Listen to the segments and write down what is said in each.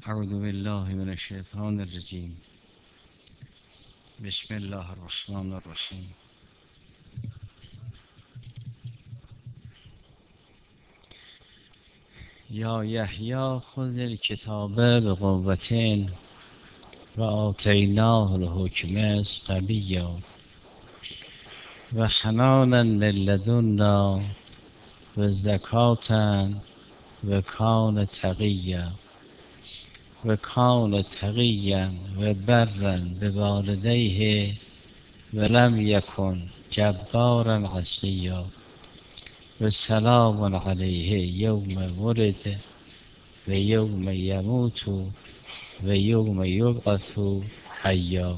اعوذ بالله من الشیطان الرجیم. بسم الله الرحمن الرحیم. یا یحیی خذ الکتاب بقوة و آتیناه الحکم صبیا و حنانا من لدنا و زکاة و کان تقیا و کان تقیا و برا بوالدیه و لم یکن جبارا عصیا و سلام علیه یوم ولد و یوم یموت و یوم یبعث حیا.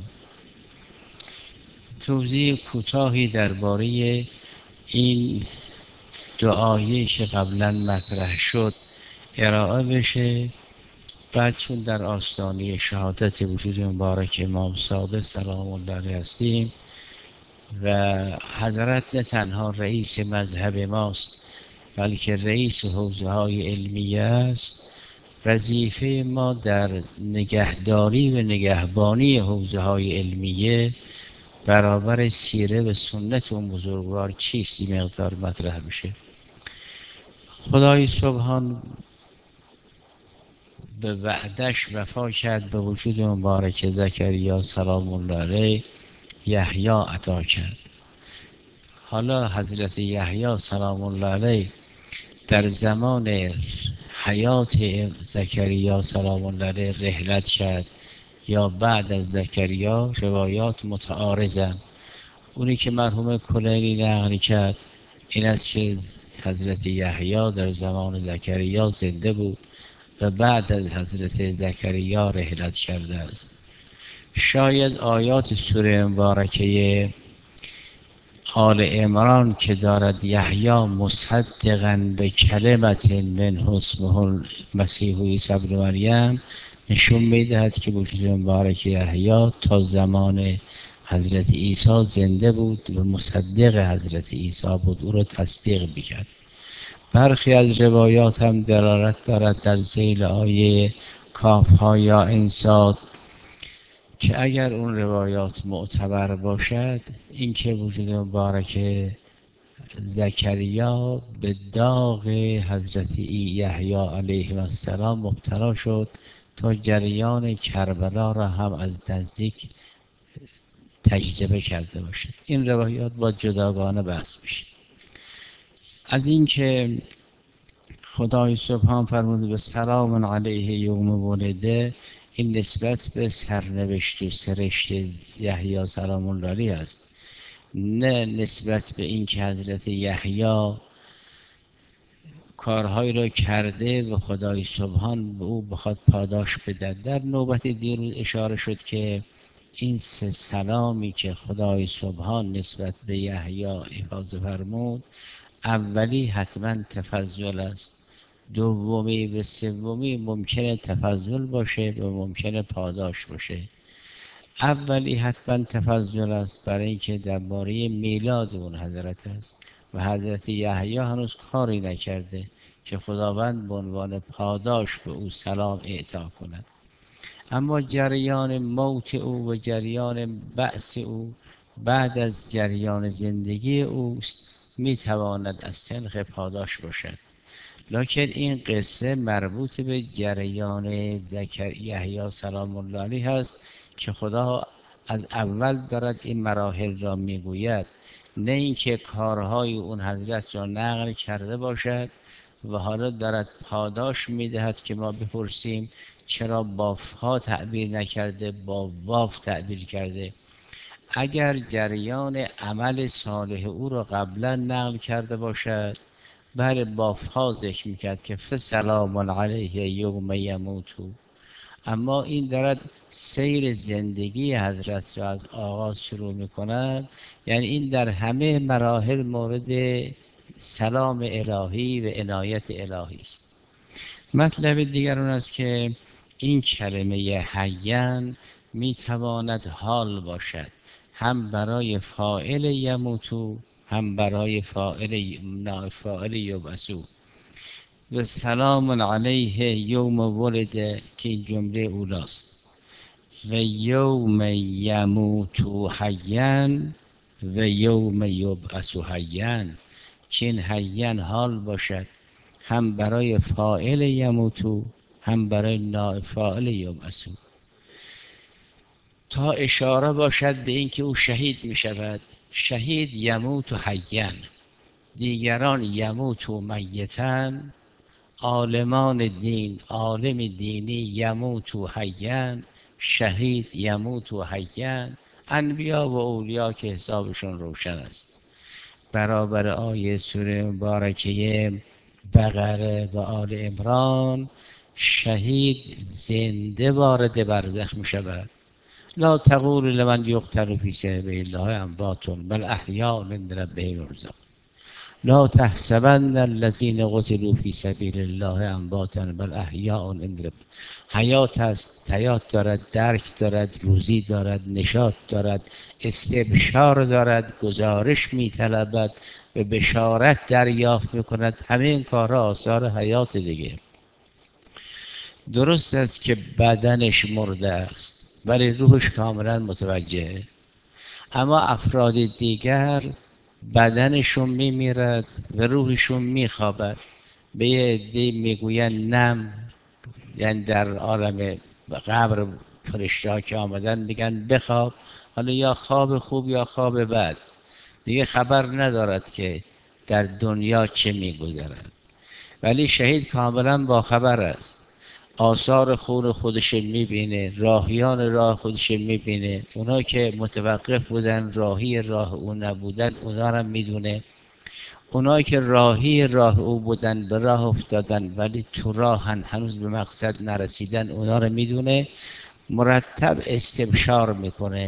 توضیح کوتاهی درباره این دعایی که قبلا مطرح شد ارائه بشه. بعد چون در آستانه شهادت وجود مبارک امام صادق سلام الله علیه هستیم و حضرت نه تنها رئیس مذهب ماست بلکه رئیس حوزه های علمیه است، وظیفه ما در نگهداری و نگهبانی حوزه های علمیه برابر سیره و سنت اون بزرگوار چیست این مقدار مطرح میشه. خدای سبحان به وعدش وفا کرد، به وجود مبارک زکریا سلام الله علیه یحیی عطا کرد. حالا حضرت یحیی سلام الله علیه در زمان حیات زکریا سلام الله علیه رحلت کرد یا بعد از زکریا، روایات متعارضند. اونی که مرحوم کلینی نقل کرد این است که حضرت یحیی در زمان زکریا زنده بود و بعد از حضرت زکریا رحلت کرده است. شاید آیات سوره مبارکه آل عمران که دارد یحیی مصدقا به کلمت منه اسمه المسیح عیسی ابن مریم نشون میدهد که وجود مبارک یحیی تا زمان حضرت عیسی زنده بود و مصدق حضرت عیسی بود، او را تصدیق میکرد. برخی از روایات هم دلالت دارد در ذیل آیه کاف ها یا انصاد که اگر اون روایات معتبر باشد اینکه وجود مبارک زکریا به داغ حضرت یحیی علیه السلام مبتلا شد تا جریان کربلا را هم از نزدیک تجربه کرده باشد. این روایات با جداگانه بحث میشه. از اینکه خدای سبحان فرموده به سلام علیه یوم ولده، این نسبت به سرنوشت و سرشت یحیی سلام الله علیه است، نه نسبت به این که حضرت یحیی کارهایی را کرده و خدای سبحان به او بخواد پاداش بده. در نوبت دیروز اشاره شد که این سه سلامی که خدای سبحان نسبت به یحیی افاضه فرمود، اولی حتما تفضل است، دومی و سومی ممکنه تفضل باشه و ممکنه پاداش باشه. اولی حتما تفضل است برای اینکه درباره میلاد اون حضرت است و حضرت یحیی هنوز کاری نکرده که خداوند به عنوان پاداش به او سلام اعطا کند. اما جریان موت او و جریان بعث او بعد از جریان زندگی اوست میتواند از سنخ پاداش باشد. لکن این قصه مربوط به جریان یحیی سلام الله علیه هست که خدا از اول دارد این مراحل را میگوید، نه اینکه کارهای اون حضرت را نقل کرده باشد و حالا دارد پاداش میدهد که ما بپرسیم چرا با فا تعبیر نکرده، با واف تعبیر کرده. اگر جریان عمل صالح او را قبلا نقل کرده باشد بله بافها ذکر میکرد که فسلام علیه یوم یموت، اما این دارد سیر زندگی حضرت را از آغاز شروع میکند، یعنی این در همه مراحل مورد سلام الهی و عنایت الهی است. مطلب دیگر اون است که این کلمه حیان میتواند حال باشد، هم برای فاعل یموتو هم برای فاعل یبعثو. و سلام علیه یوم ولد که این جمله اولاست و یوم یموت حیا و یوم یبعث حیا، که این حیا حال باشد هم برای فاعل یموتو هم برای نائب فاعل یبعثو، تا اشاره باشد به اینکه او شهید می شود. شهید یموت و حیا، دیگران یموت و میتن، عالمان دین عالم دینی یموت و حیا، شهید یموت و حیا، انبیا و اولیا که حسابشون روشن است. برابر آیه سوره مبارکه بقره و آل عمران، شهید زنده وارد برزخ می شود. لا تقول لمن یقتل فی سبیل الله اموات بل احیاء عند ربهم یرزقون. لا تحسبن الذین قتلوا فی سبیل الله امواتا بل احیاء عند ربهم. حیات است، حیات دارد، درک دارد، روزی دارد، نشاط دارد، استبشار دارد، گزارش میطلبد و بشارت دریافت میکند. همه این کارها آثار حیات دیگه. درست است که بدنش مرده است ولی روحش کاملا متوجهه. اما افراد دیگر بدنشون میمیرد و روحشون میخوابد. به یه عده میگوین نم، یعنی در عالم قبر فرشته که آمدن میگن بخواب، حالا یا خواب خوب یا خواب بد، دیگه خبر ندارد که در دنیا چه میگذرد. ولی شهید کاملا باخبر است، آثار خون خودش میبینه، راهیان راه خودش میبینه، اونا که متوقف بودن راهی راه او نبودن اونا رو میدونه، اونایی که راهی راه او بودن به راه افتادن ولی تو راهن هنوز به مقصد نرسیدن اونا رو میدونه. مرتب استبشار میکنه.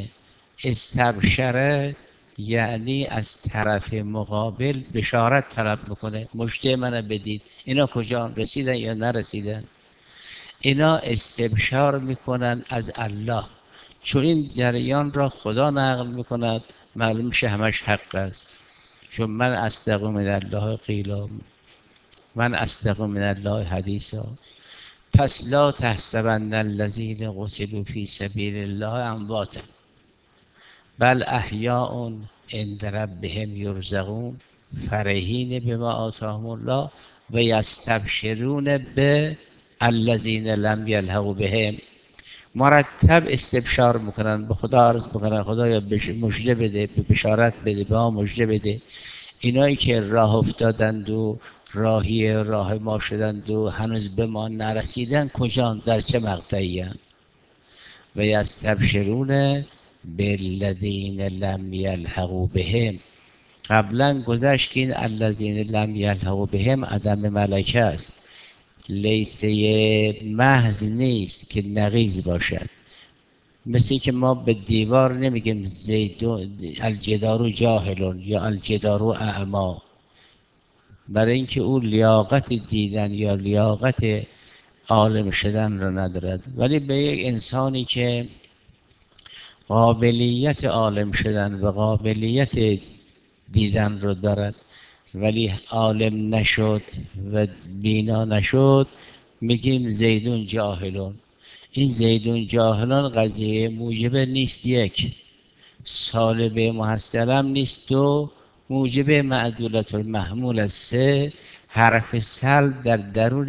استبشره یعنی از طرف مقابل بشارت طلب میکنه، مژده منو بدید، اینا کجا رسیدن یا نرسیدن. اینا استبشار میکنن از الله، چون این جریان را خدا نقل میکند، معلوم میشه همش حق است. چون من اصدق من الله قیلا، من اصدق من الله حدیثا. پس لا تحسبن الذین قتلوا فی سبیل الله امواتا بل احیاء عند ربهم یرزقون فرحین بما آتاهم الله و یستبشرون به الذین لم یلحقوا بهم. مرتب استبشار میکنن، به خدا عرض میکنن خدایا مژده بده، به بشارت بده، به ما مژده بده. اینایی که راه افتادند و راهی راه ما شدند و هنوز به ما نرسیدن کجان، در چه مقطعی هستند. و یستبشرون بالذین لم یلحقوا بهم. قبلا گذشت که این الذین لم یلحقوا بهم عدم ملکه است، لیسه محض نیست که نقیض باشد. مثل این که ما به دیوار نمیگیم زیدون الجدار جاهلون یا الجدار اعما، برای اینکه او لیاقت دیدن یا لیاقت عالم شدن را ندارد. ولی به یک انسانی که قابلیت عالم شدن و قابلیت دیدن رو دارد ولی عالم نشد و بینا نشد، میگیم زیدون جاهلون. این زیدون جاهلان قضیه موجب نیست، یک سالب محصلم نیست، دو موجب معدولت المحمول است، سه حرف سلب در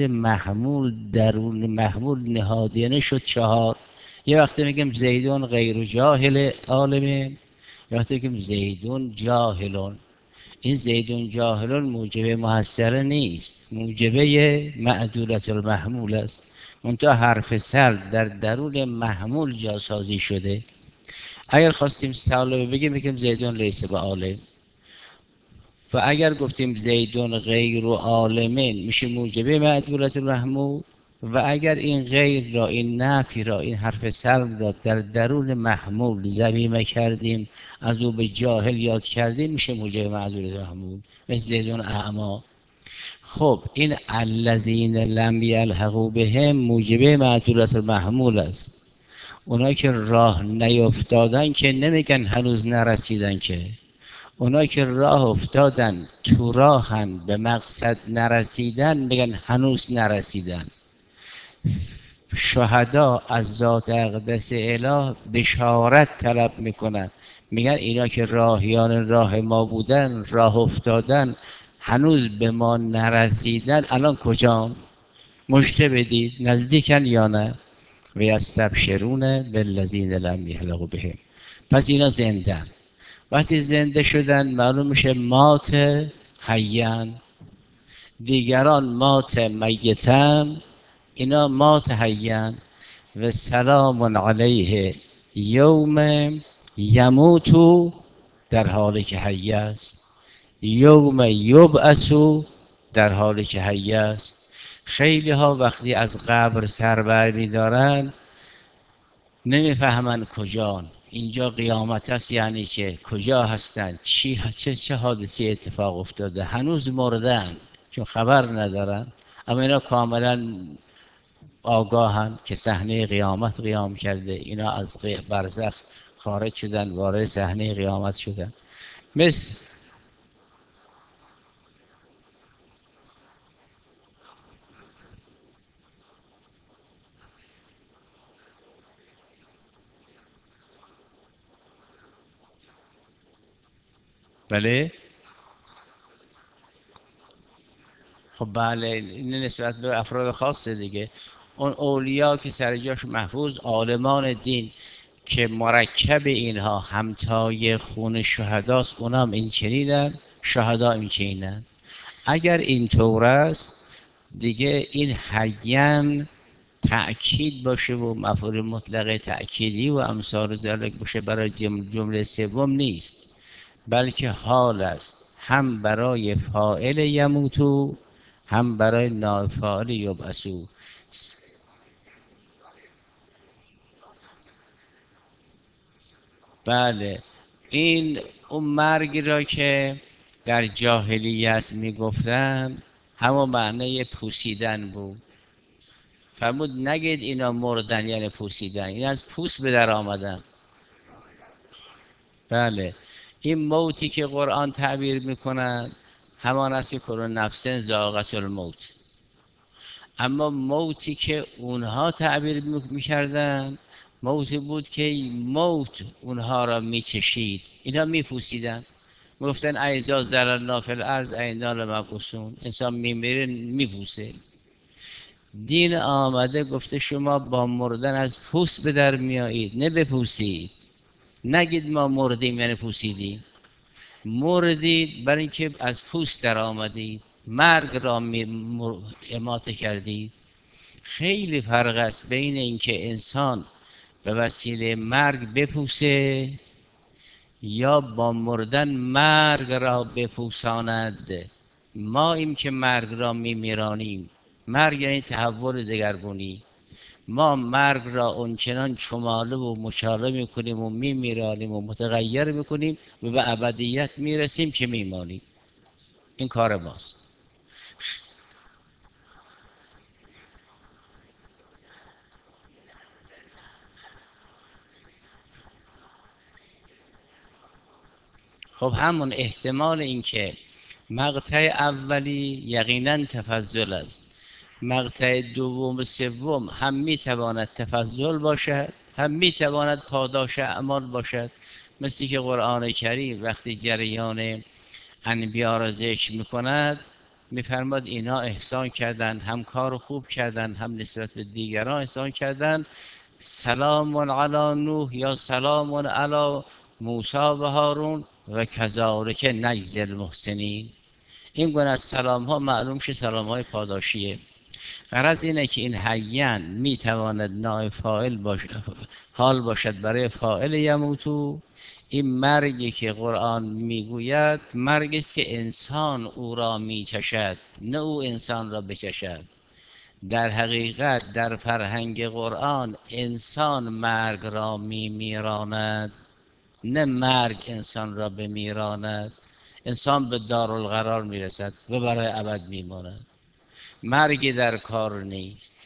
درون محمول نهادینه شد، چهار یه وقتی میگم زیدون غیر جاهل عالمه، یه وقتی میگم زیدون جاهلون. این زیدون جاهلون موجب محصله نیست، موجبه معدولت المحمول است. منتها حرف سلب در درون محمول جاسازی شده. اگر خواستیم سالبه بگیم میگیم زیدون لیس به عالم، و اگر گفتیم زیدون غیر و عالمین میشه موجبه معدولت المحمول، و اگر این غیر را، این نفی را، این حرف سلب را در درون محمول ضمیمه کردیم، از او به جاهل یاد کردیم، میشه موجب معدولت محمول، مثل زیدون اعما. خب این الذین لم یلحقوا بهم موجبه معدولت المحمول است. اونایی که راه نیفتادن که نمیگن هنوز نرسیدن، که اونا که راه افتادن تو راهن به مقصد نرسیدن میگن هنوز نرسیدن. شهدا از ذات اقدس اله بشارت طلب میکنن، میگن اینا که راهیان راه ما بودن، راه افتادن، هنوز به ما نرسیدن، الان کجان؟ مژده بدید نزدیکن یا نه؟ و یستبشرون بالذین لم یهلقوا بهم. پس اینا زندن. وقتی زنده شدن معلوم میشه مات حیان. دیگران مات میتن، اینا مات حیان. و سلام علیه یوم یموت، در حالی که حی است، یوم یبعث، در حالی که حی است. خیلی ها وقتی از قبر سر بر میدارن نمیفهمن کجان، اینجا قیامت است یعنی چه، کجا هستند، چه حادثی اتفاق افتاده، هنوز مردن چون خبر ندارن. اما اینا کاملا آگاهن که صحنه قیامت قیام کرده، اینا از برزخ خارج شدن، وارد صحنه قیامت شدن. مثل بله. خب بله، این نسبت به افراد خاصه دیگه. اون اولیا که سر جاش محفوظ، عالمان دین که مرکب اینها همتای خون شهداست، اونا هم این چنینن، شهدا این چنینن. اگر این طور است دیگه این حین تأکید باشه و مفعول مطلق تأکیدی و امثال ذلک باشه برای جمله سوم نیست، بلکه حال است، هم برای فاعل یموتو، هم برای نافعال یبعثو. بله، این اون مرگ را که در جاهلیت میگفتن همون معنی پوسیدن بود. فرمود نگید اینا مردن یعنی پوسیدن، این از پوست به در آمدن. بله، این موتی که قرآن تعبیر میکنن همان است که کل نفس ذائقة الموت. اما موتی که اونها تعبیر میکردن موتی بود که موت اونها را میچشید، اینا میپوسیدن. میگفتن ایزا ضررنا فی الارض اینا لمبعوثون، انسان میمیره میپوسه. دین آمده گفته شما با مردن از پوست به در میایید، نه بپوسید. نگید ما مردیم یعنی پوسیدیم. مردید برای اینکه از پوست در آمدید، مرگ را اماته کردید. خیلی فرق است بین اینکه انسان به وسیله مرگ بپوسه یا با مردن مرگ را بپوساند. ما این که مرگ را میمیرانیم، مرگ یعنی تحول دگرگونی. ما مرگ را اونچنان چماله و مچاله میکنیم و میمیرانیم و متغیر میکنیم و به ابدیت میرسیم که میمانیم. این کار ماست. خب همون احتمال این که مقطع اولی یقینا تفضل است، مقطع دوم و سوم هم میتواند تفضل باشد، هم میتواند پاداش اعمال باشد. مثل که قرآن کریم وقتی جریان انبیا را ذکر میکند میفرماد اینا احسان کردند، هم کار خوب کردند، هم نسبت به دیگران احسان کردند. سلام علی نوح یا سلام علی موسی و هارون و کذالک نجزی المحسنین. این گونه از سلام ها معلوم شه سلام های پاداشیه. غرض اینه که این حیان میتواند نائب فاعل باشد، حال باشد برای فاعل یموتو. این مرگی که قرآن میگوید مرگی است که انسان او را میچشد، نه او انسان را بچشد. در حقیقت در فرهنگ قرآن انسان مرگ را میمیراند، نه مرگ انسان را بمیراند. انسان به دارالقرار میرسد و برای ابد میماند. مرگی در کار نیست.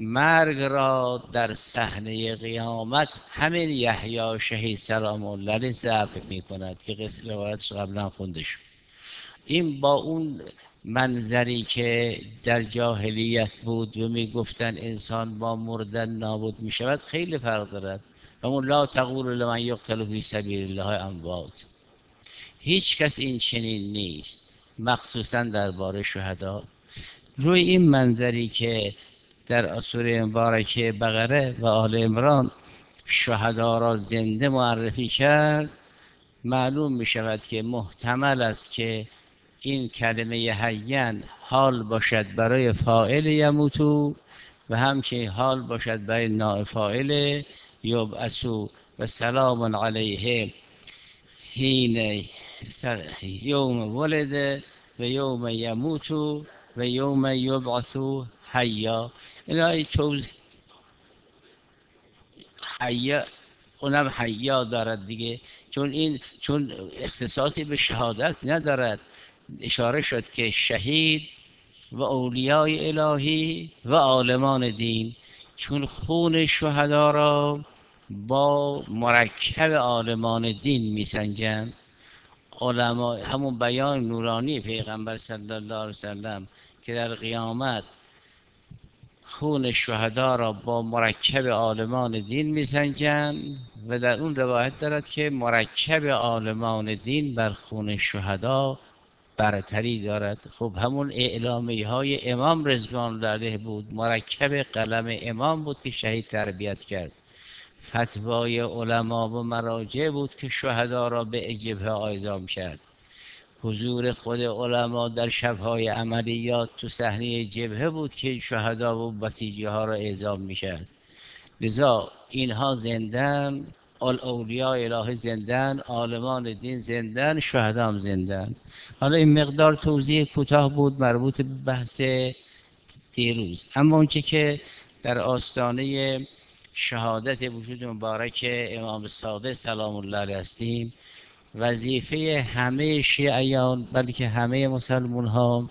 مرگ را در صحنه قیامت همین یحیی شهید سلام الله علیه ضبط می کند که روایتش قبلا خونده شد. این با اون منظری که در جاهلیت بود و می گفتن انسان با مردن نابود می شود خیلی فرق دارد. و اون لا تقول لمن یقتل فی سبیل الله اموات، هیچ کس این چنین نیست، مخصوصا درباره شهدا. روی این منظری که در سوره مبارکه بقره و آل عمران شهدا را زنده معرفی کرد، معلوم می شود که محتمل است که این کلمه حیّن حال باشد برای فاعل یموتو و همچنین حال باشد برای نائب فاعل یبعثو و سلام علیه حین یوم ولد و یوم یموتو و یوم یبعثو حیا. این توضیح حیا، اونم حیا دارد دیگه، چون اختصاصی به شهادت ندارد. اشاره شد که شهید و اولیای الهی و عالمان دین، چون خون شهدا را با مرکب عالمان دین میسنجند. علما همون بیان نورانی پیغمبر صلی الله علیه وسلم که در قیامت خون شهدا را با مرکب عالمان دین میسنجند و در اون روایت دارد که مرکب عالمان دین بر خون شهدا برتری دارد. خب همون اعلامیه های امام رضوان الله علیه بود، مرکب قلم امام بود که شهید تربیت کرد. فتوای علما و مراجع بود که شهدا را به جبهه اعزام کرد. حضور خود علما در شبهای عملیات تو صحنه جبهه بود که شهدا و بسیجی ها را اعزام میکرد. لذا اینها زندن، اولیاء الهی زندن، عالمان دین زندن، شهدا هم زندن. حالا این مقدار توضیح کوتاه بود مربوط به بحث دیروز. اما اونچه که در آستانه شهادت وجود مبارک امام صادق سلام الله علیه هستیم، وظیفه همه شیعیان بلکه همه مسلمان ها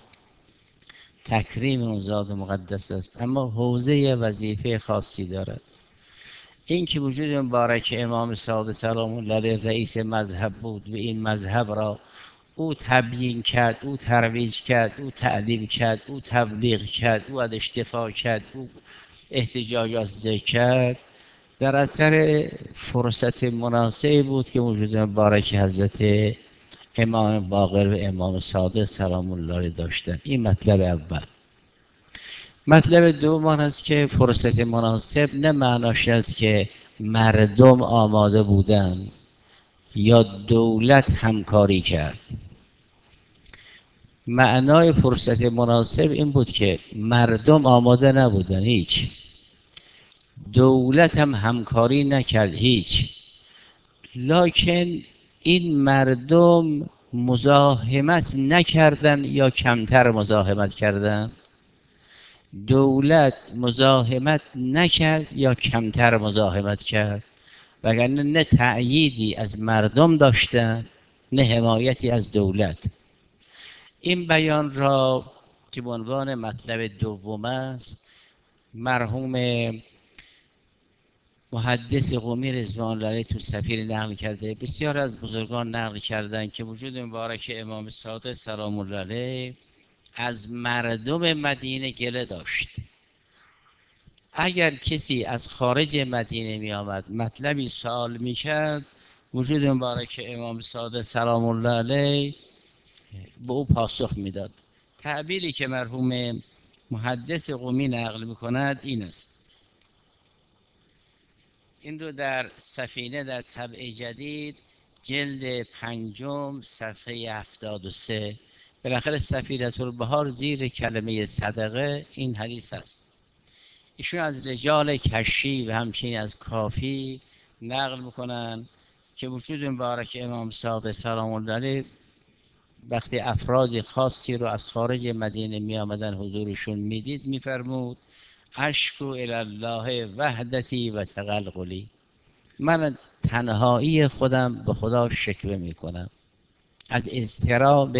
تکریم اون ذات مقدس است، اما حوزه وظیفه خاصی دارد. این که وجود مبارک امام صادق سلام الله علیه رئیس مذهب بود و این مذهب را او تبیین کرد، او ترویج کرد، او تعلیم کرد، او تبلیغ کرد، او ازش دفاع کرد، او احتجاجات ذکر کرد، در اثر فرصت مناسبی بود که وجود مبارک حضرت امام باقر و امام صادق سلام الله علیه داشتن. این مطلب اول. مطلب دوم آن است که فرصت مناسب نه معناش است که مردم آماده بودند یا دولت همکاری کرد. معنای فرصت مناسب این بود که مردم آماده نبودن، هیچ دولت هم همکاری نکرد، هیچ، لکن این مردم مزاحمت نکردن یا کمتر مزاحمت کردن؟ دولت مزاحمت نکرد یا کمتر مزاحمت کرد؟ وگرنه نه تأییدی از مردم داشتن نه حمایتی از دولت. این بیان را که به عنوان مطلب دوم است، مرحوم محدث قمی رضوان الله علیه تو سفیر نقل کرده. بسیار از بزرگان نقل کردن که وجود مبارک امام صادق سلام الله علیه از مردم مدینه گله داشت. اگر کسی از خارج مدینه می آمد مطلبی سوال می کرد، وجود مبارک امام صادق سلام الله علیه به او پاسخ می داد. تعبیری که مرحوم محدث قمی نقل می کند این است. این رو در سفینه در طبع جدید جلد 5 صفحه 73 بالاخره سفینة البحار زیر کلمه صدقه این حدیث هست. ایشون از رجال کشی و همچنین از کافی نقل میکنن که وجود مبارک امام صادق سلام الله علیه وقتی افراد خاصی رو از خارج مدینه می آمدن حضورشون میدید میفرمود اشکو الی الله وحدتی و تقلقلی، من تنهایی خودم به خدا شکوه میکنم، از اضطراب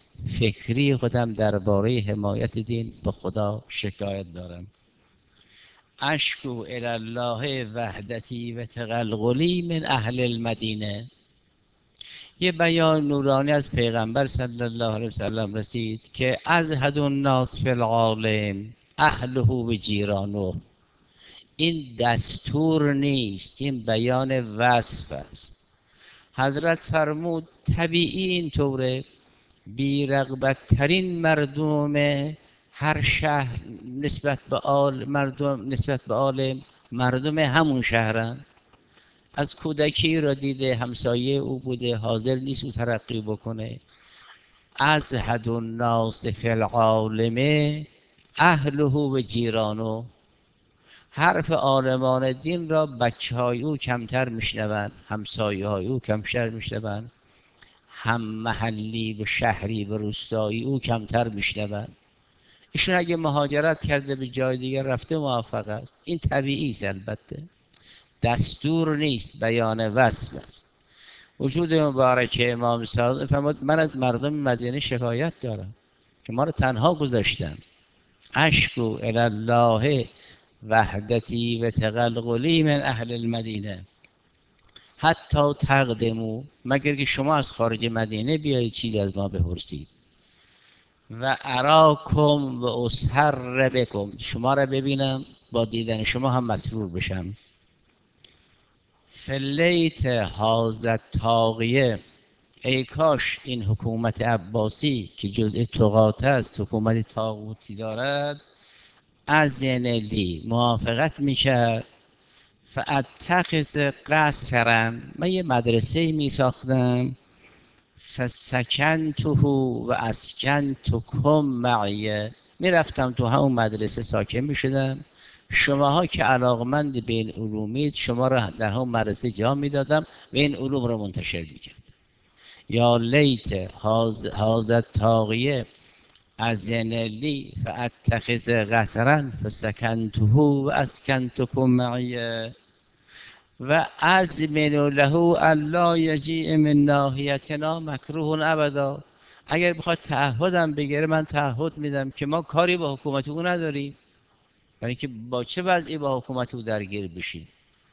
فکری خودم درباره حمایت دین به خدا شکایت دارم. اشکو الی الله وحدتی و تقلقلی من اهل المدینه. یه بیان نورانی از پیغمبر صلی الله علیه وسلم رسید که ازهد الناس فی العالم اهله و جیرانه. این دستور نیست، این بیان وصف است. حضرت فرمود طبیعی اینطوره، بی رغبت ترین مردم هر شهر نسبت به آل مردم، نسبت به آل مردم همون شهرن. از کودکی را دیده همسایه او بوده، حاضر نیست او ترقی بکنه. ازهد الناس فی العالم اهله و جیرانه. حرف عالمان دین را بچه های او کمتر میشنوند، همسایه های او کمتر میشنوند، هم محلی و شهری و روستایی او کمتر میشنوند. ایشون اگه مهاجرت کرده به جای دیگر رفته موفق است. این طبیعی است، البته دستور نیست، بیان وصف است. وجود مبارک امام صادق فرمود من از مردم مدینه شکایت دارم که ما رو تنها گذاشتن. اشکو الی الله وحدتی و تقلقلی من اهل المدینه حتی تقدمو، مگر که شما از خارج مدینه بیایید چیز از ما بپرسید. و اراکم و اسحر بکم، شما را ببینم با دیدن شما هم مسرور بشم. فلیت هازت تاقیه، ای کاش این حکومت عباسی که جزء طغات است، حکومت طاغوتی دارد، از لی موافقت میکرد فاتخذ قصرا، من یه مدرسه می ساختم، فسکنته و اسکنتکم معی، میرفتم تو همون مدرسه ساکن میشدم، شماها که علاقمند به این علومید شما را در همون مدرسه جا میدادم و این علوم را منتشر میکرد. یا لیت هازت تاقیه از لی فاتخذ قصرا فسکنته و اسکنتکم معی و ازمن له الا یجیء من ناحیتنا مکروه ابدا. اگر بخواد تعهدم بگیره من تعهد میدم که ما کاری با حکومت او نداریم، برای اینکه با چه وضعی با حکومت او درگیر بشیم.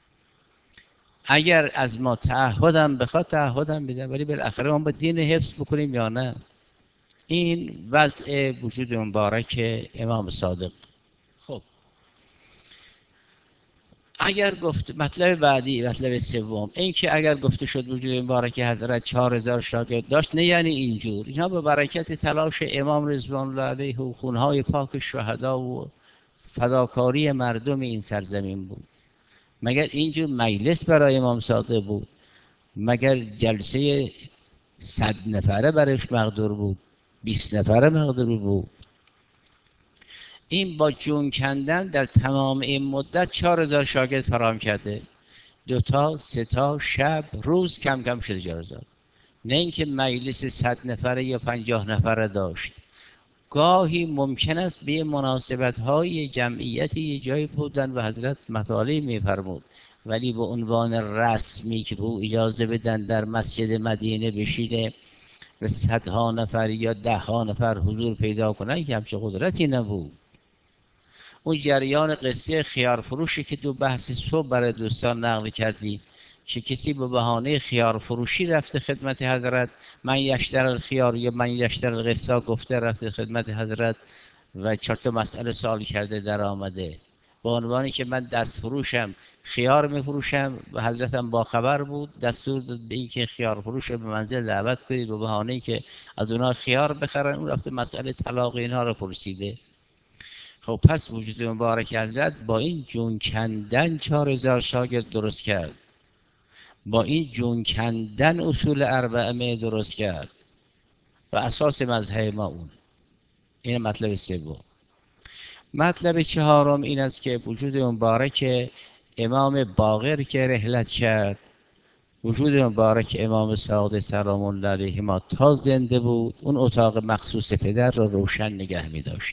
اگر از ما تعهدم بخواد تعهدم میدم، ولی بالاخره ما با دین حفظ بکنیم یا نه. این وضع وجود مبارک امام صادق. خب اگر گفت مطلب بعدی، مطلب سوم، این که اگر گفته شد وجود مبارک حضرت 4000 شاگرد داشت، نه یعنی اینجور. اینا به برکت تلاش امام رضوان الله علیه و خونهای پاک شهدا و فداکاری مردم این سرزمین بود. مگر اینجور مجلس برای امام صادق بود؟ مگر جلسه 100 نفره برایش مقدور بود؟ 20 نفره مقدور بود؟ این با جون کندن در تمام این مدت 4000 شاگرد فراهم کرده. 2 تا 3 تا شب روز کم کم شده 4000. نه اینکه مجلس 100 نفره یا 50 نفره داشت. گاهی ممکن است به مناسبت های جمعیتی یه جایی بودن و حضرت مطالعه میفرمود، ولی به عنوان رسمی که به او اجازه بدن در مسجد مدینه بشینه و 100 ها نفر یا 10 ها نفر حضور پیدا کنن که همچه قدرتی نبود. اون جریان قصه خیار فروشی که تو بحث صبح برای دوستان نقل کردی که کسی به بهانه خیار فروشی رفته خدمت حضرت، من یشتر الخیار یا من یشتر القصه گفته، رفته خدمت حضرت و 4 تا مسئله سوال کرده در آمده با عنوانی که من دست فروشم، خیار میفروشم و حضرتم با خبر بود، دستور داد به این که خیار فروش رو به منزل دعوت کنید به بهانه‌ای که از اونها خیار بخرن. اون رفته مسئله طلاق اینها رو پرسیده. خب پس وجود مبارک حضرت با این جون کندن 4000 شاگرد درست کرد، با این جون کندن اصول اربعه درست کرد و اساس مذهب ما اون. این مطلب سوم. مطلب چهارم این است که وجود مبارک امام باقر که رحلت کرد، وجود مبارک امام صادق سلام الله علیه ما تا زنده بود، اون اتاق مخصوص پدر را روشن نگه می داشت.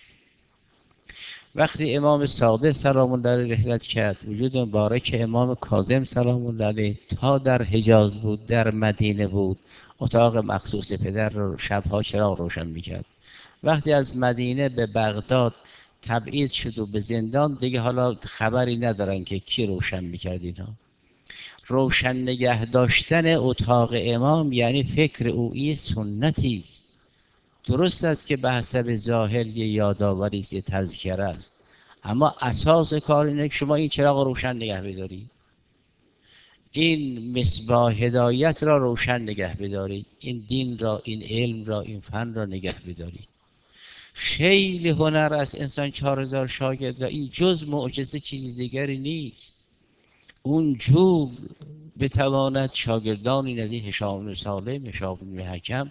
وقتی امام صادق سلام الله علیه رحلت کرد، وجود مبارک امام کاظم سلام الله علیه تا در حجاز بود، در مدینه بود، اتاق مخصوص پدر را شبها چراغ روشن میکرد. وقتی از مدینه به بغداد تبعید شد و به زندان، دیگه حالا خبری ندارن که کی روشن میکرد اینها. روشن نگه داشتن اتاق امام یعنی فکر اویی سنتی است. درست است که به حسب ظاهر یه یادآوری است، یه تذکره است، اما اساس کار اینه که شما این چراغ روشن نگه بداری، این مصباح هدایت را روشن نگه بدارید، این دین را، این علم را، این فن را نگه بدارید. خیلی هنر است انسان 4000 شاگرد، این جز معجزه چیز دیگری نیست. اون جور بتواند شاگردانی نزدیک هشام بن سالم، هشام بن حکم،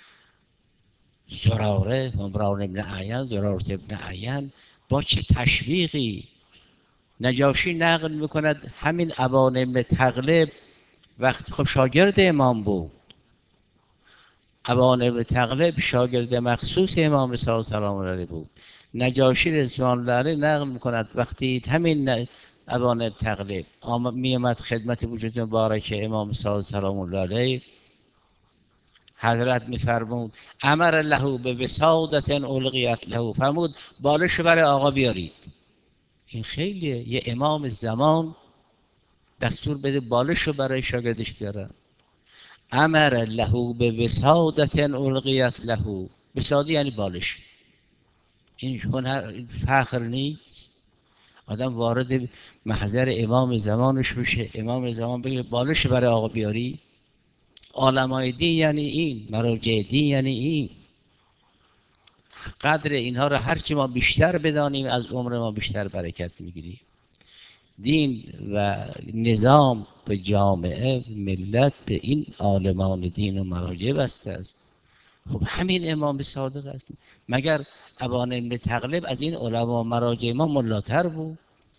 زراره، عمران ابن عین، زرارت ابن عین، با چه تشویقی نجاشی نقل میکند همین ابان ابن تغلب وقت خب شاگرد امام بود، ابان ابن تغلب شاگرد مخصوص امام صادق سلام الله علیه بود. نجاشی رضوان الله علیه نقل میکند وقتی همین ابان ابن تغلب میامد خدمت وجود مبارک امام صادق سلام الله علیه، حضرت میفرمود امر له به وسادت القیت له، فرمود بالش برای آقا بیارید. این خیلیه، یه امام زمان دستور بده بالش رو برای شاگردش بیارن. امر له به وسادت القیت له، وسادی یعنی بالش. این هنر فخر نیست؟ آدم وارد محضر امام زمانش بشه، امام زمان بگه بالش برای آقا بیاری. علمای دین یعنی این، مراجع دین یعنی این. قدر اینها رو هرچی ما بیشتر بدانیم از عمر ما بیشتر برکت میگیریم. دین و نظام به جامعه ملت به این عالمان دین و مراجع بسته است. خب همین امام صادق است. مگر ابان ابن تغلب از این علما مراجع ما ملاتر بود؟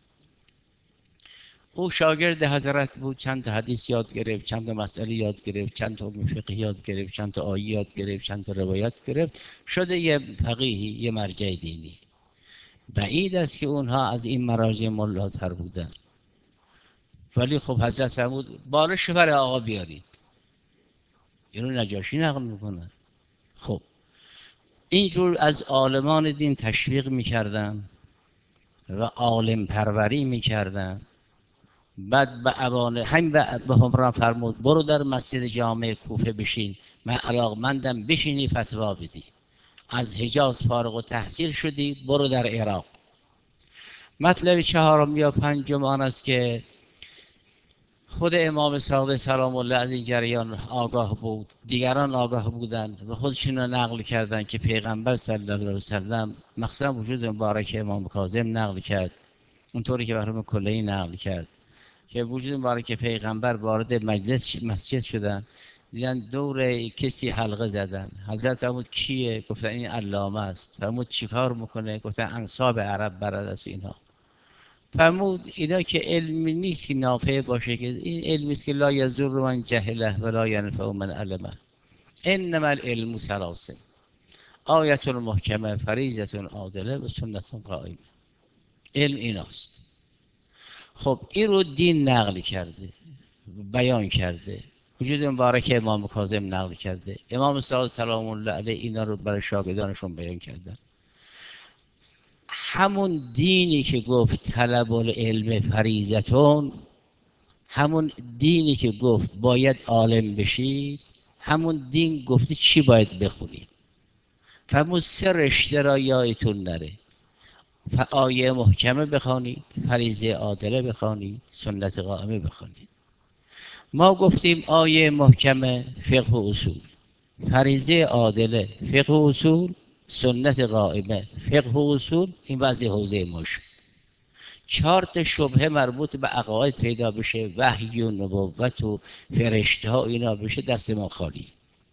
او شاگرد حضرت بود، چند تا حدیث یاد گرفت، چند تا مسئله یاد گرفت، چند تا فقه یاد گرفت، چند تا آیه یاد گرفت، چند تا روایت گرفت، شده یه فقیهی، یه مرجع دینی. بعید است که اونها از این مراجع ملاتر بودن. ولی خب حضرت فرمود بالش برای آقا بیارید. اینو نجاشی نقل میکنه. خب اینجور از عالمان دین تشویق میکردن و عالم پروری میکردن. بعد به ابانه همین به همراه فرمود برو در مسجد جامع کوفه بشین، من علاقمندم بشینی فتوا بدی. از حجاز فارغ التحصیل شدی، برو در عراق. مطلب چهارم یا پنجم آن است که خود امام صادق سلام الله از این جریان آگاه بود، دیگران آگاه بودند و خودشون را نقل کردند که پیغمبر صلی الله علیه و سلم مخصوصا وجود مبارک امام کاظم نقل کرد، اونطوری که بهرام کلینی نقل کرد که وجود مبارک پیغمبر وارد مجلس مسجد شدن، دیدن دور کسی حلقه زدن. حضرت فرمود کیه؟ گفتن این علامه است. فرمود چیکار میکنه؟ گفتن انساب عرب برد است اینها. فرمود اینا که علمی نیست که نافع باشه، که این علمی است که لا یضر من جهله ولا ینفع من علمه. انما العلم ثلاث، آیت محکمه، فریضه عادله و سنت قائمه. علم ایناست. خب این رو دین نقل کرده، بیان کرده، وجود مبارک امام کاظم نقل کرده، امام صادق سلام الله علیه اینا رو برای شاگردانشون بیان کردن. همون دینی که گفت طلب العلم فریضتون، همون دینی که گفت باید عالم بشید، همون دین گفته چی باید بخونید. فرمود سه رشته را یادتون نره، آیه محکمه بخوانید، فریضه عادله بخوانید، سنت قائمه بخوانید. ما گفتیم آیه محکمه فقه و اصول، فریضه عادله فقه و اصول، سنت قائمه فقه و اصول. این وضع حوزه ما شد. 4 تا شبهه مربوط به عقاید پیدا بشه، وحی و نبوت و فرشته ها اینا بشه، دست ما خالی.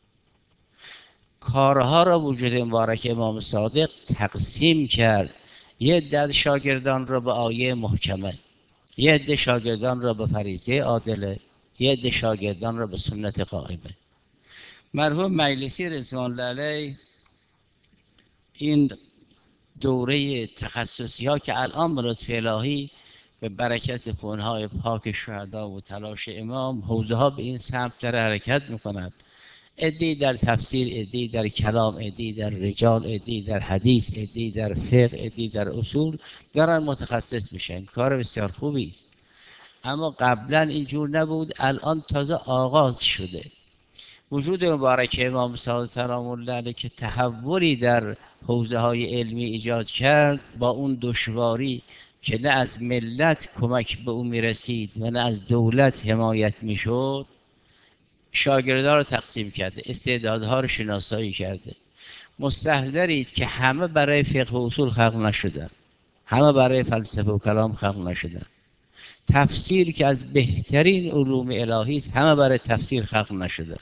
کارها را وجود مبارک امام صادق تقسیم کرد. یه عده شاگردان را به آیه محکمه، یه عده شاگردان را به فریضه عادله، یه عده شاگردان را به سنت قائمه. مرحوم مجلسی رضوان الله علیه این دوره تخصصی ها که الان به لطف الهی به برکت خونهای پاک شهدا و تلاش امام حوزه ها به این سمت در حرکت میکند، عده‌ای در تفسیر، عده‌ای در کلام، عده‌ای در رجال، عده‌ای در حدیث، عده‌ای در فقه، عده‌ای در اصول دارن متخصص میشن. کار بسیار خوبی است، اما قبلا اینجور نبود، الان تازه آغاز شده. وجود مبارک امام صادق سلام الله علیه که تحولی در حوزه های علمی ایجاد کرد، با اون دشواری که نه از ملت کمک به او میرسید و نه از دولت حمایت میشد، شاگردان رو تقسیم کرده، استعدادها رو شناسایی کرده. مستحضرید که همه برای فقه و اصول خلق نشدن، همه برای فلسفه و کلام خلق نشدن. تفسیر که از بهترین علوم الهی است، همه برای تفسیر خلق نشدن.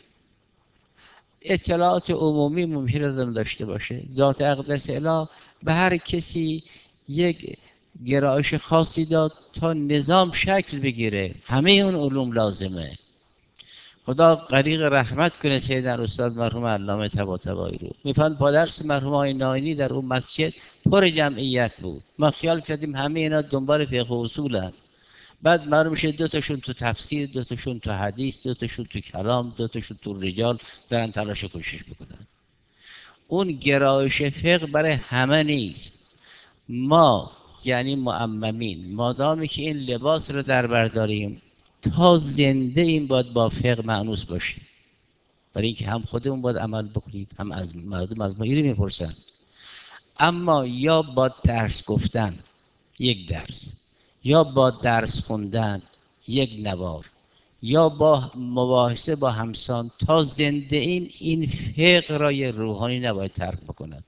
اطلاعات عمومی ممکن است داشته باشه، ذات اقدس اله به هر کسی یک گرایش خاصی داد تا نظام شکل بگیره. همه اون علوم لازمه. خدا غریق رحمت کنه سیدنا استاد مرحوم علامه طباطبایی رو. میفهمد با درس مرحوم آقای ناینی در اون مسجد پر جمعیت بود، ما خیال کردیم همه اینا دنبال فقه و اصولن. بعد معلوم میشه دو تاشون تو تفسیر، دو تاشون تو حدیث، دو تاشون تو کلام، دو تاشون تو رجال دارن تلاش و کوشش میکنن. اون گرایش فقه برای همه نیست. ما یعنی معممین مادامی که این لباس رو در برداریم، تا زنده این باید با فقه مانوس باشیم، برای اینکه هم خودمون باید عمل بکنیم، هم از مردم از ما اینو میپرسن. اما یا با درس گفتن یک درس، یا با درس خوندن یک نوار، یا با مباحثه با همسان تا زنده این فقه را یه روحانی نباید ترک بکند.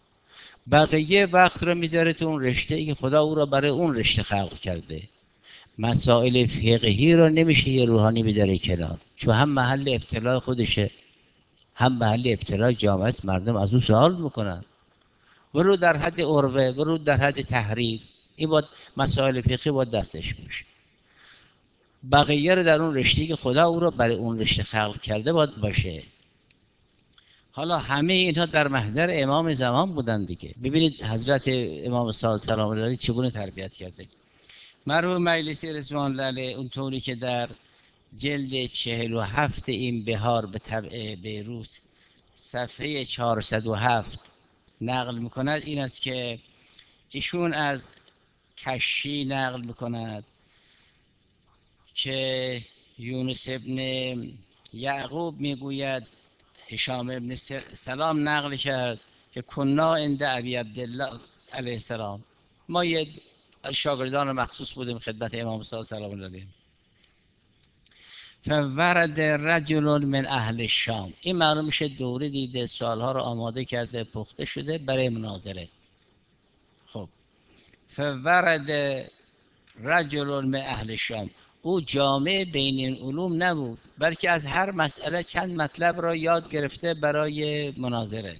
بقیه وقت رو میذاره تو اون رشته ای که خدا او را برای اون رشته خلق کرده. مسائل فقهی رو نمیشه یه روحانی بذاره کنار، چون هم محل ابتلاع خودشه، هم محل ابتلاع جامعه است، مردم از او سوال میکنن. ولو در حد عروه، ولو در حد تحریر، این باید مسائل فقهی باید دستش باشه. بقیه رو در اون رشته که خدا او رو برای اون رشته خلق کرده باید باشه. حالا همه اینها در محضر امام زمان بودن دیگه. ببینید حضرت امام صادق سلام الله علیه چگونه تربیت کرده. مرحوم مجلسی رضوان الله علیه اونطوری که در جلد 47 این بهار به طبع بیروت صفحه 407 نقل میکند، این است که ایشون از کشی نقل میکند که یونس ابن یعقوب میگوید هشام ابن سلام نقل کرد که کنا عند ابی عبدالله علیه السلام، ما یه شاگردان مخصوص بودیم خدمت امام صادق سلام الله علیه. فورد رجل من اهل الشام، این معلوم میشه دوره دیده، سوالها رو آماده کرده، پخته شده برای مناظره. خب فورد رجل من اهل الشام، او جامع بین این علوم نبود، بلکه از هر مسئله چند مطلب را یاد گرفته برای مناظره.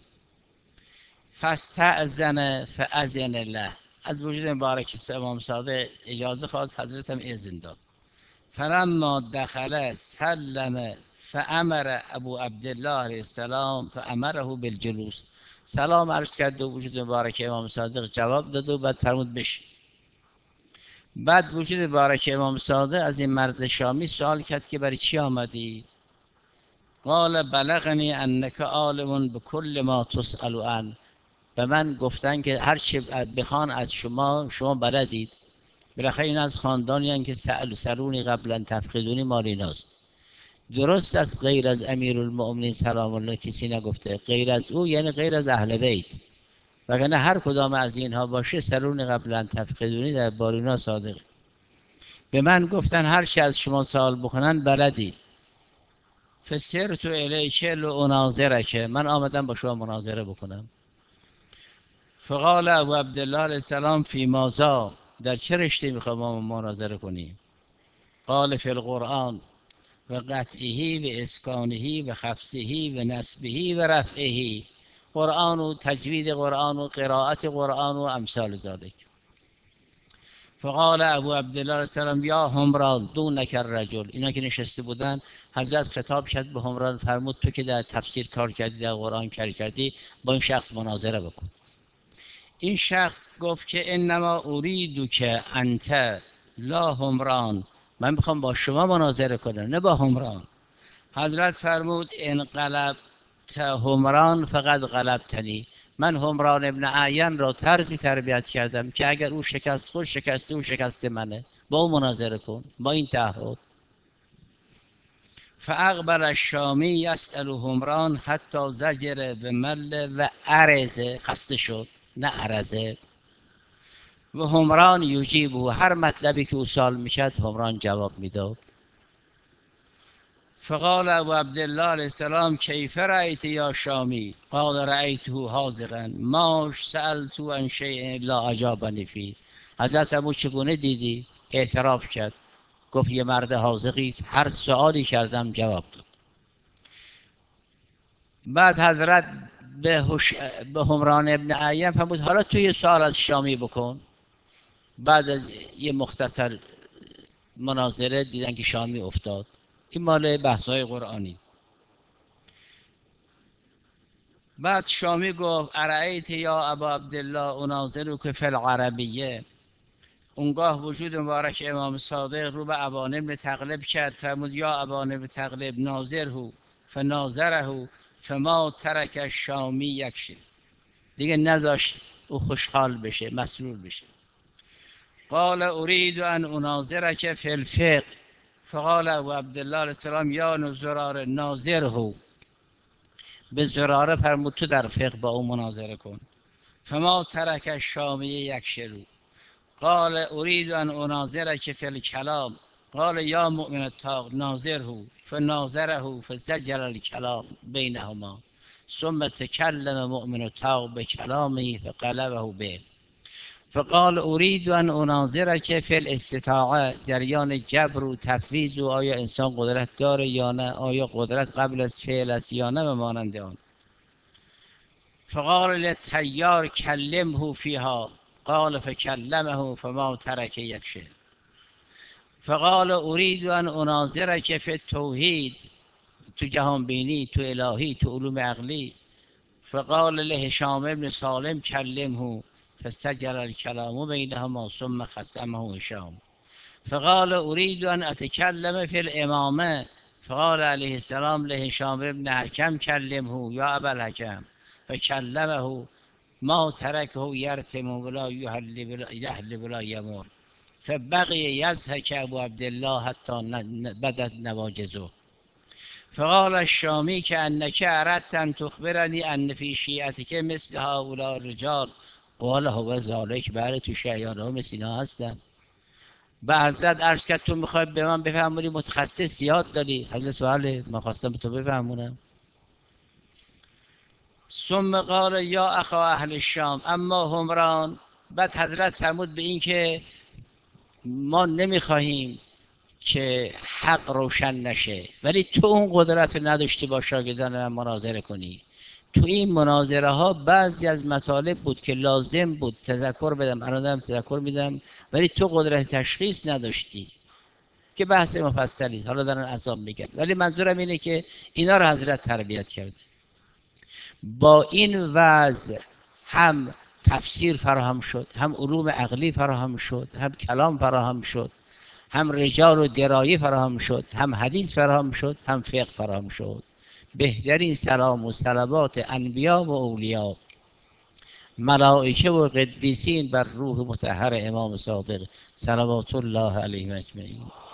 فاستأذن فأذن الله، از وجود مبارک امام صادق اجازه خواست، حضرت هم اذن داد. فلما دخل سلم فامر ابو عبدالله علیه السلام فامره بالجلوس، سلام عرض کرد و وجود مبارک امام صادق جواب داد و بعد فرمود بشین. بعد وجود مبارک امام صادق از این مرد شامی سوال کرد که برای چی آمدی؟ قال بلغنی انک عالم بكل ما تسأل عنه، به من گفتن که هر چه بخوان از شما بلدید. بالاخره این از خاندانی هستند که سألونی قبلا تفقدونی مال ایناست. درست است غیر از امیرالمؤمنین سلام الله کسی نگفته، غیر از او یعنی غیر از اهل بیت، وگرنه هر کدام از اینها باشه سرون قبلا تفقدونی در بارینا صادقه. به من گفتن هر چه از شما سوال بکنن بلدی. فسرت الیک لاناظرک، من آمدم با شما مناظره بکنم. فقال ابو عبدالله علیه السلام فی ماذا، در چه رشته میخوام ما مناظره کنیم؟ قال فی القرآن و قطعه و اسکانه و خفضه و نسبه و رفعه، قرآن و تجوید قرآن و قرائت قرآن و امثال ذلك. فقال ابو عبدالله علیه السلام یا همران دونک الرجل، اینا که نشسته بودن حضرت خطاب کرد به همران، فرمود تو که در تفسیر کار کردی، در قرآن کار کردی، با این شخص مناظره بکن. این شخص گفت که انما اریدو که انت لا همران، من میخوام با شما مناظره کنم نه با همران. حضرت فرمود انقلب همران فقط غلبتنی. من همران ابن اعین را طرزی تربیت کردم که اگر او شکست خود شکسته، او شکست منه، با او مناظره کن، با این تعهد. فاقبل الشامی یسأل همران حتی زجر به مل و عرزه، خسته شد نه عرزه. و همران یجیبه، هر مطلبی که او سوال میکرد همران جواب میداد. فقال ابو عبدالله علیه السلام کیف رأیت یا شامی؟ قال رأیته حاذقا ما سألت عن شیء لا اجابنی فیه. حضرت ابو چگونه دیدی؟ اعتراف کرد، گفت یه مرد حاذقی است، هر سوالی کردم جواب داد. بعد حضرت به همران ابن اعین فرمود حالا تو یه سوال از شامی بکن. بعد از یه مختصر مناظره دیدن که شامی افتاد. این مال بحث‌های قرآنی. بعد شامی گفت ارأیت یا ابا عبدالله اناظرک فی العربیه. اونگاه وجود مبارک امام صادق رو به ابان ابن تغلب کرد، فرمود یا ابان ابن تغلب ناظره فناظره فما ترک الشامی یک شی. دیگه نذاشت او خوشحال بشه، مسرور بشه. قال اريد ان اناظرك في الفقه. فقال ابو عبدالله علیه السلام یا زرار ناظره. به زراره فرمود تو در فقه با او مناظره کن. فما ترک الشامی یک شرو. قال اريد ان اناظرك في الكلام. قال یا مؤمن الطاق ناظره فناظره فزجر الكلام بینهما ثم تکلم مؤمن الطاق بکلامه فقلبه به. فقال اريد ان اناظرك فی الاستطاعه. جریان جبر و تفویض و آیا انسان قدرت داره یا نه، آیا قدرت قبل از فعل است یا نه و مانند آن. فقال للطیار کلمه فیها. قال فکلمه فما ترک یک شیء. فقال اريد ان اناظرك فی التوحید. تو جهان بینی، تو الهی، تو علوم عقلی. فقال لهشام ابن سالم کلمه فسجل الكلام بینهما ثم خصمه هشام. فقال اريد ان اتكلم في الامامه. فقال علیه السلام لهشام ابن حکم کلمه یا ابا الحکم. فکلمه ما ترکه یرتم ولا یحل ولا یمر. فبقي یضحک ابو عبدالله حتی بدت نواجزه. فقال الشامی که انک اردت ان تخبرنی ان فی شیعتک مثل هؤلاء الرجال. قال هو ذلک، بله تو شیعیان ها مثل اینا هستن. به حضرت عرض کرد تو میخوای به من بفهمونی متخصص یاد داری؟ حضرت بله من خواستم به تو بفهمونم. ثم قال یا اخا اهل الشام اما همران. بعد حضرت فرمود به این که ما نمیخواهیم که حق روشن نشه، ولی تو اون قدرت نداشتی با شاگردان من مناظره کنی. تو این مناظره ها بعضی از مطالب بود که لازم بود تذکر بدم، الان تذکر میدم، ولی تو قدرت تشخیص نداشتی که بحث مفصلی، حالا دارن عذاب میگن. ولی منظورم اینه که اینا رو حضرت تربیت کرده. با این وضع هم تفسیر فراهم شد، هم علوم عقلی فراهم شد، هم کلام فراهم شد، هم رجال و درایه فراهم شد، هم حدیث فراهم شد، هم فقه فراهم شد. بهترین سلام و صلوات انبیا و اولیا، ملائکه و قدیسین بر روح مطهر امام صادق صلوات الله علیه اجمعین.